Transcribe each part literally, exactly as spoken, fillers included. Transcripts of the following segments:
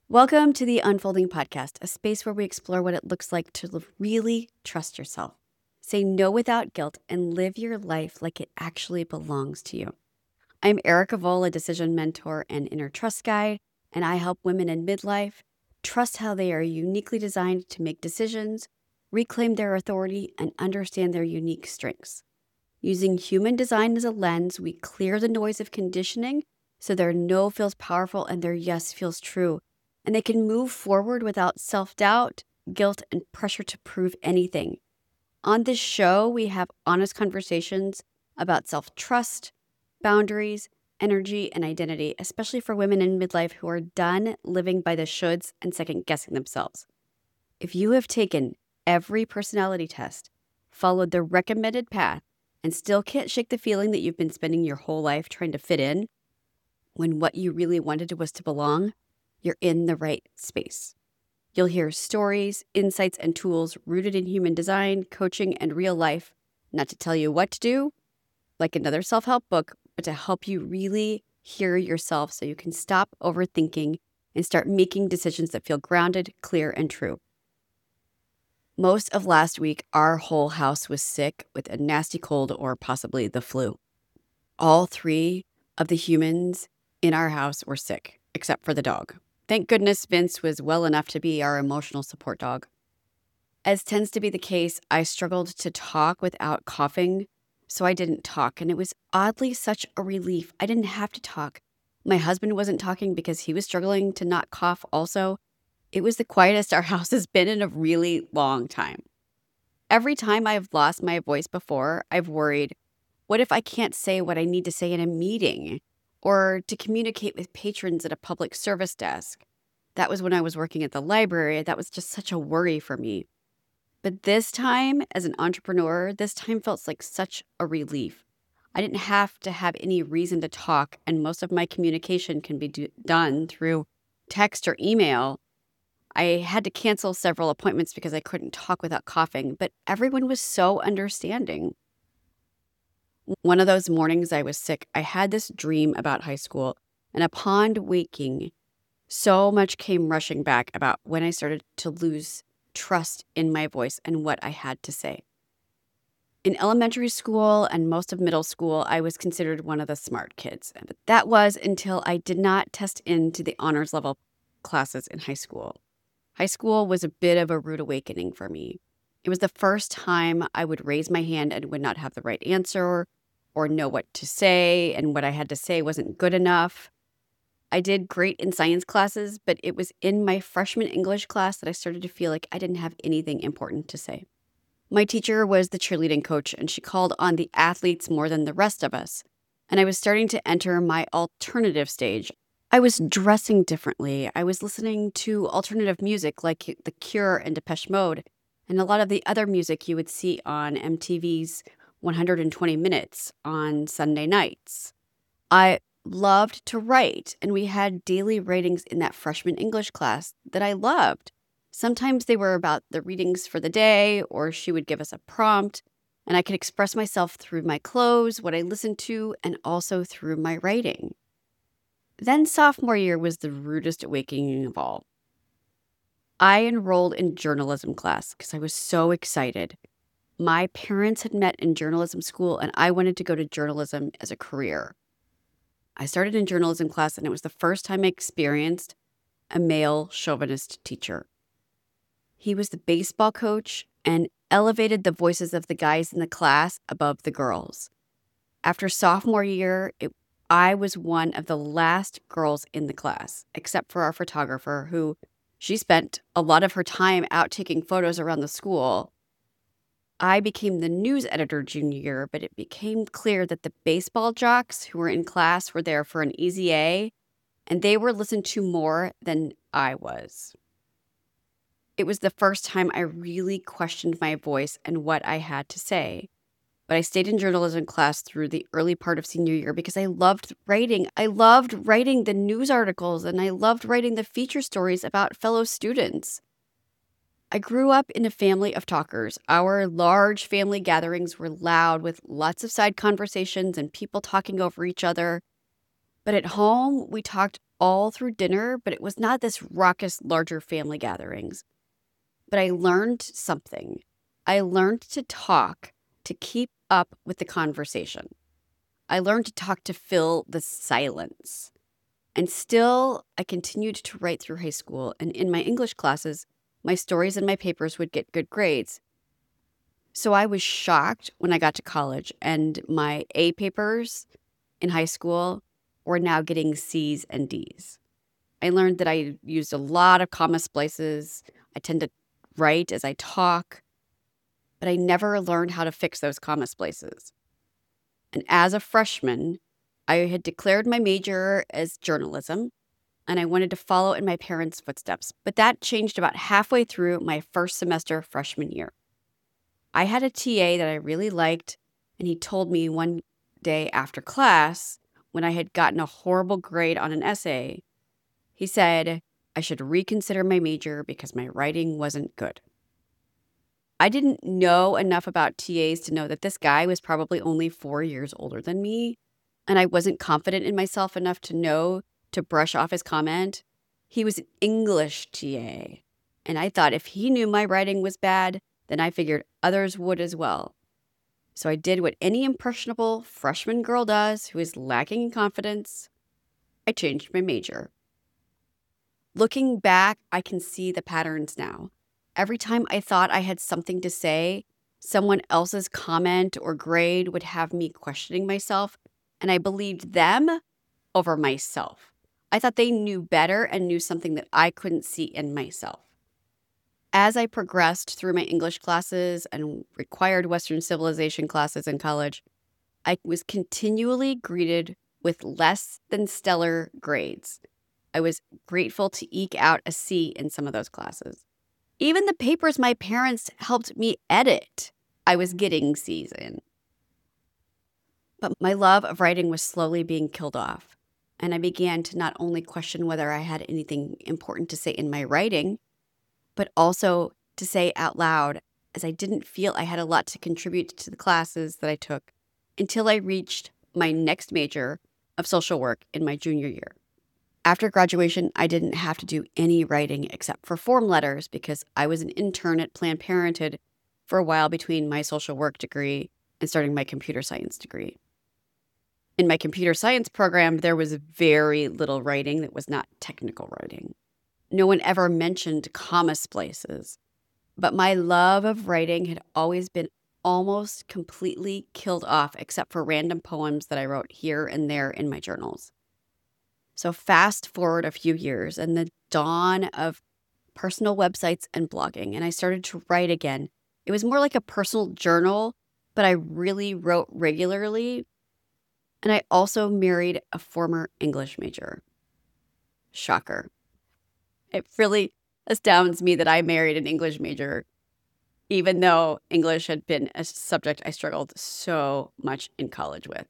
Welcome to the Unfolding Podcast, a space where we explore what it looks like to really trust yourself, say no without guilt, and live your life like it actually belongs to you. I'm Erica Vole, a decision mentor and inner trust guide, and I help women in midlife trust how they are uniquely designed to make decisions, reclaim their authority, and understand their unique strengths. Using human design as a lens, we clear the noise of conditioning so their no feels powerful and their yes feels true, and they can move forward without self-doubt, guilt, and pressure to prove anything. On this show, we have honest conversations about self-trust, boundaries, energy, and identity, especially for women in midlife who are done living by the shoulds and second-guessing themselves. If you have taken every personality test, followed the recommended path, and still can't shake the feeling that you've been spending your whole life trying to fit in, when what you really wanted was to belong, you're in the right space. You'll hear stories, insights, and tools rooted in human design, coaching, and real life, not to tell you what to do, like another self-help book, but to help you really hear yourself so you can stop overthinking and start making decisions that feel grounded, clear, and true. Most of last week, our whole house was sick with a nasty cold or possibly the flu. All three of the humans in our house were sick, except for the dog. Thank goodness Vince was well enough to be our emotional support dog. As tends to be the case, I struggled to talk without coughing, so I didn't talk, and it was oddly such a relief. I didn't have to talk. My husband wasn't talking because he was struggling to not cough also. It was the quietest our house has been in a really long time. Every time I've lost my voice before, I've worried, what if I can't say what I need to say in a meeting or to communicate with patrons at a public service desk? That was when I was working at the library. That was just such a worry for me. But this time, as an entrepreneur, this time felt like such a relief. I didn't have to have any reason to talk, and most of my communication can be do- done through text or email. I had to cancel several appointments because I couldn't talk without coughing, but everyone was so understanding. One of those mornings I was sick, I had this dream about high school, and upon waking, so much came rushing back about when I started to lose trust in my voice and what I had to say. In elementary school and most of middle school, I was considered one of the smart kids, but that was until I did not test into the honors level classes in high school. High school was a bit of a rude awakening for me. It was the first time I would raise my hand and would not have the right answer or know what to say, and what I had to say wasn't good enough. I did great in science classes, but it was in my freshman English class that I started to feel like I didn't have anything important to say. My teacher was the cheerleading coach, and she called on the athletes more than the rest of us. And I was starting to enter my alternative stage. I was dressing differently. I was listening to alternative music like The Cure and Depeche Mode, and a lot of the other music you would see on M T V's one hundred twenty minutes on Sunday nights. I loved to write, and we had daily ratings in that freshman English class that I loved. Sometimes they were about the readings for the day, or she would give us a prompt, and I could express myself through my clothes, what I listened to, and also through my writing. Then sophomore year was the rudest awakening of all. I enrolled in journalism class because I was so excited. My parents had met in journalism school, and I wanted to go to journalism as a career. I started in journalism class, and it was the first time I experienced a male chauvinist teacher. He was the baseball coach and elevated the voices of the guys in the class above the girls. After sophomore year, it, I was one of the last girls in the class, except for our photographer, who she spent a lot of her time out taking photos around the school. I became the news editor junior year, but it became clear that the baseball jocks who were in class were there for an easy A, and they were listened to more than I was. It was the first time I really questioned my voice and what I had to say. But I stayed in journalism class through the early part of senior year because I loved writing. I loved writing the news articles, and I loved writing the feature stories about fellow students. I grew up in a family of talkers. Our large family gatherings were loud with lots of side conversations and people talking over each other. But at home, we talked all through dinner, but it was not this raucous, larger family gatherings. But I learned something. I learned to talk to keep up with the conversation. I learned to talk to fill the silence. And still, I continued to write through high school. And in my English classes, my stories and my papers would get good grades. So I was shocked when I got to college and my A papers in high school were now getting C's and D's. I learned that I used a lot of comma splices. I tend to write as I talk, but I never learned how to fix those comma splices. And as a freshman, I had declared my major as journalism, and I wanted to follow in my parents' footsteps. But that changed about halfway through my first semester freshman year. I had a T A that I really liked, and he told me one day after class, when I had gotten a horrible grade on an essay, he said I should reconsider my major because my writing wasn't good. I didn't know enough about T As to know that this guy was probably only four years older than me, and I wasn't confident in myself enough to know to brush off his comment. He was an English T A, and I thought if he knew my writing was bad, then I figured others would as well. So I did what any impressionable freshman girl does who is lacking in confidence. I changed my major. Looking back, I can see the patterns now. Every time I thought I had something to say, someone else's comment or grade would have me questioning myself, and I believed them over myself. I thought they knew better and knew something that I couldn't see in myself. As I progressed through my English classes and required Western civilization classes in college, I was continually greeted with less than stellar grades. I was grateful to eke out a C in some of those classes. Even the papers my parents helped me edit, I was getting C's in. But my love of writing was slowly being killed off, and I began to not only question whether I had anything important to say in my writing, but also to say out loud, as I didn't feel I had a lot to contribute to the classes that I took until I reached my next major of social work in my junior year. After graduation, I didn't have to do any writing except for form letters because I was an intern at Planned Parenthood for a while between my social work degree and starting my computer science degree. In my computer science program, there was very little writing that was not technical writing. No one ever mentioned comma splices, but my love of writing had always been almost completely killed off except for random poems that I wrote here and there in my journals. So fast forward a few years and the dawn of personal websites and blogging, and I started to write again. It was more like a personal journal, but I really wrote regularly. And I also married a former English major. Shocker. It really astounds me that I married an English major, even though English had been a subject I struggled so much in college with.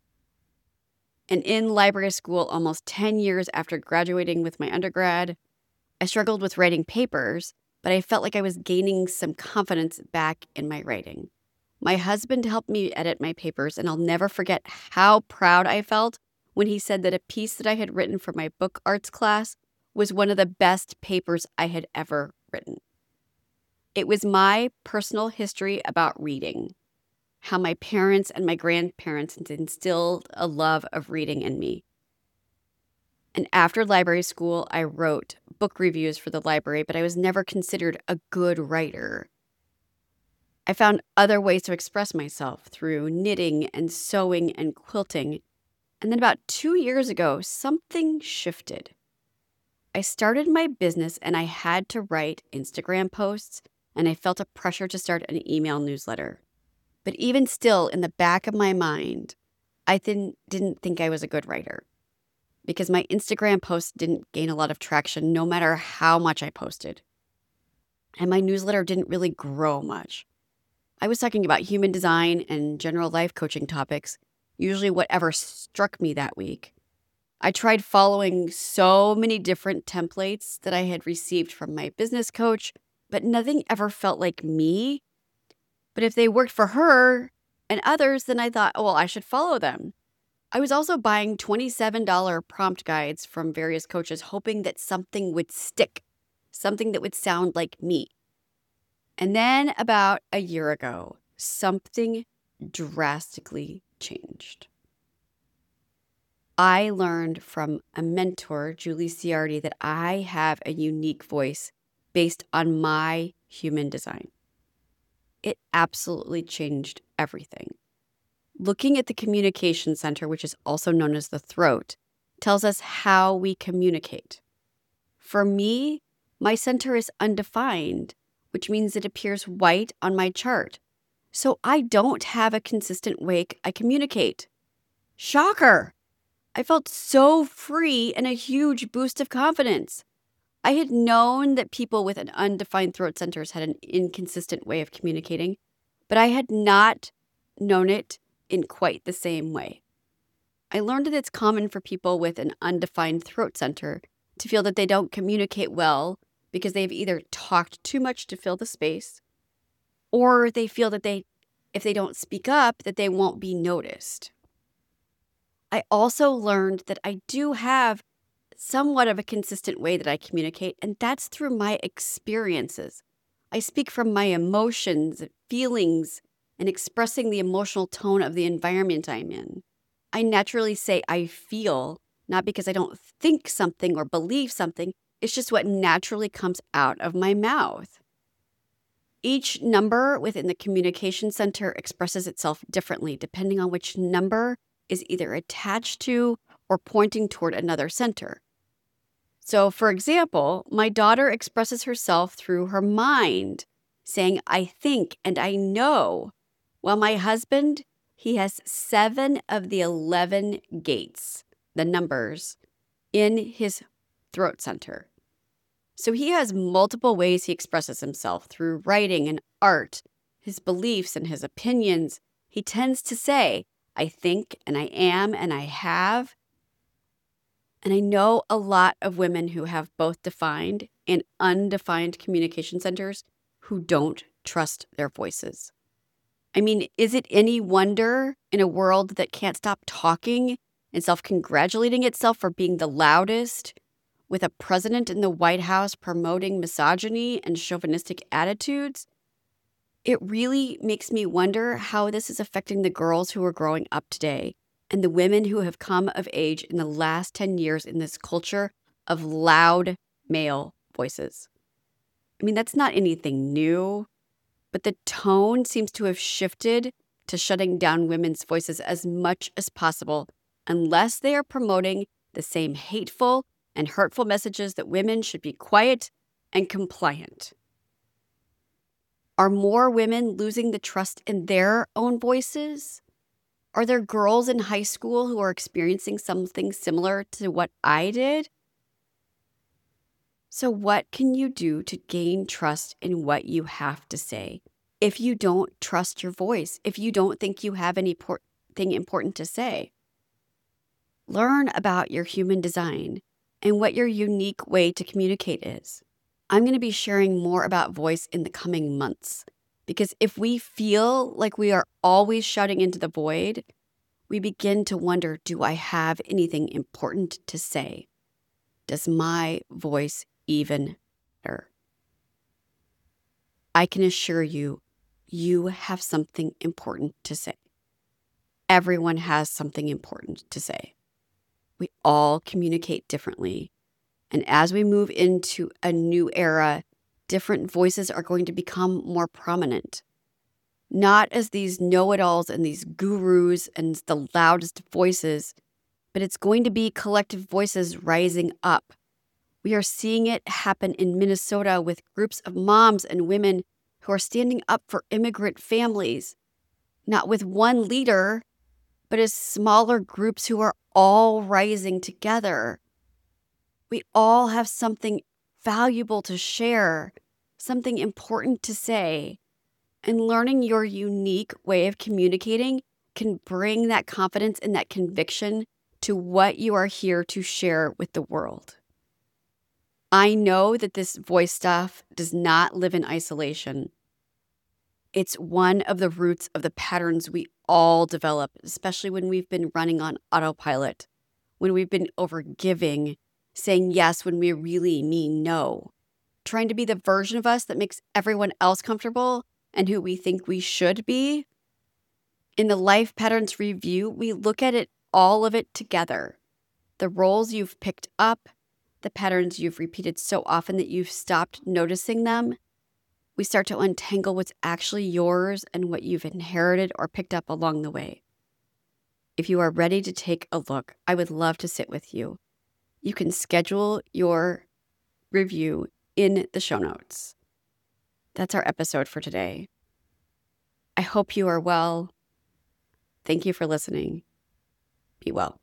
And in library school, almost ten years after graduating with my undergrad, I struggled with writing papers, but I felt like I was gaining some confidence back in my writing. My husband helped me edit my papers, and I'll never forget how proud I felt when he said that a piece that I had written for my book arts class was one of the best papers I had ever written. It was my personal history about reading, how my parents and my grandparents instilled a love of reading in me. And after library school, I wrote book reviews for the library, but I was never considered a good writer. I found other ways to express myself through knitting and sewing and quilting. And then about two years ago, something shifted. I started my business and I had to write Instagram posts, and I felt a pressure to start an email newsletter. But even still, in the back of my mind, I didn't, didn't think I was a good writer because my Instagram posts didn't gain a lot of traction no matter how much I posted. And my newsletter didn't really grow much. I was talking about human design and general life coaching topics, usually whatever struck me that week. I tried following so many different templates that I had received from my business coach, but nothing ever felt like me. But if they worked for her and others, then I thought, oh, well, I should follow them. I was also buying twenty-seven dollars prompt guides from various coaches, hoping that something would stick, something that would sound like me. And then about a year ago, something drastically changed. I learned from a mentor, Julie Ciardi, that I have a unique voice based on my human design. It absolutely changed everything. Looking at the communication center, which is also known as the throat, tells us how we communicate. For me, my center is undefined, which means it appears white on my chart. So I don't have a consistent way I communicate. Shocker! I felt so free and a huge boost of confidence. I had known that people with an undefined throat centers had an inconsistent way of communicating, but I had not known it in quite the same way. I learned that it's common for people with an undefined throat center to feel that they don't communicate well because they've either talked too much to fill the space, or they feel that they, if they don't speak up, that they won't be noticed. I also learned that I do have somewhat of a consistent way that I communicate, and that's through my experiences. I speak from my emotions, feelings, and expressing the emotional tone of the environment I'm in. I naturally say I feel, not because I don't think something or believe something. It's just what naturally comes out of my mouth. Each number within the communication center expresses itself differently depending on which number is either attached to or pointing toward another center. So, for example, my daughter expresses herself through her mind, saying, I think and I know, while my husband, he has seven of the eleven gates, the numbers, in his throat center. So he has multiple ways he expresses himself through writing and art, his beliefs and his opinions. He tends to say, I think and I am and I have. And I know a lot of women who have both defined and undefined communication centers who don't trust their voices. I mean, is it any wonder in a world that can't stop talking and self-congratulating itself for being the loudest, with a president in the White House promoting misogyny and chauvinistic attitudes? It really makes me wonder how this is affecting the girls who are growing up today and the women who have come of age in the last ten years in this culture of loud male voices. I mean, that's not anything new, but the tone seems to have shifted to shutting down women's voices as much as possible unless they are promoting the same hateful and hurtful messages that women should be quiet and compliant. Are more women losing the trust in their own voices? Are there girls in high school who are experiencing something similar to what I did? So what can you do to gain trust in what you have to say? If you don't trust your voice, if you don't think you have anything important to say, learn about your human design and what your unique way to communicate is. I'm going to be sharing more about voice in the coming months, because if we feel like we are always shouting into the void, we begin to wonder, do I have anything important to say? Does my voice even matter? I can assure you, you have something important to say. Everyone has something important to say. We all communicate differently. And as we move into a new era, different voices are going to become more prominent. Not as these know-it-alls and these gurus and the loudest voices, but it's going to be collective voices rising up. We are seeing it happen in Minnesota with groups of moms and women who are standing up for immigrant families, not with one leader, but as smaller groups who are all rising together. We all have something valuable to share, something important to say, and learning your unique way of communicating can bring that confidence and that conviction to what you are here to share with the world. I know that this voice stuff does not live in isolation. It's one of the roots of the patterns we all develop, especially when we've been running on autopilot, when we've been overgiving, saying yes when we really mean no, trying to be the version of us that makes everyone else comfortable and who we think we should be. In the Life Patterns Review, we look at it, all of it together. The roles you've picked up, the patterns you've repeated so often that you've stopped noticing them. We start to untangle what's actually yours and what you've inherited or picked up along the way. If you are ready to take a look, I would love to sit with you. You can schedule your review in the show notes. That's our episode for today. I hope you are well. Thank you for listening. Be well.